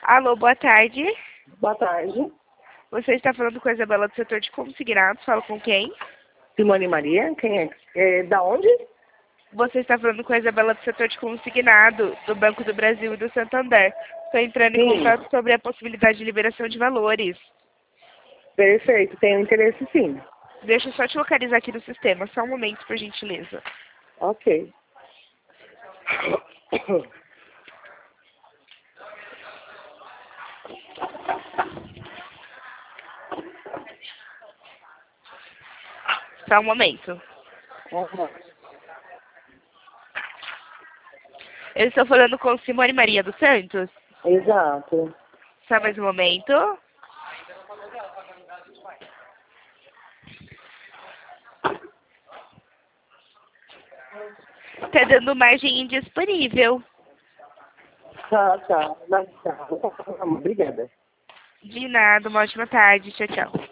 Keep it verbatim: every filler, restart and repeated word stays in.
Alô, boa tarde. Boa tarde. Você está falando com a Isabela do setor de consignados. Fala com quem? Simone Maria, quem é? É da onde? Você está falando com a Isabela do setor de consignado do Banco do Brasil e do Santander. Estou entrando em Sim. contato sobre a possibilidade de liberação de valores. Perfeito, tenho interesse sim. Deixa eu só te localizar aqui no sistema. Só um momento, por gentileza. Ok. Só um momento. Uhum. Eu estou falando com Simone Maria dos Santos. Exato. Só mais um momento. Está dando margem indisponível. Tá, tá. Mas tá. Obrigada. De nada, uma ótima tarde. Tchau, tchau.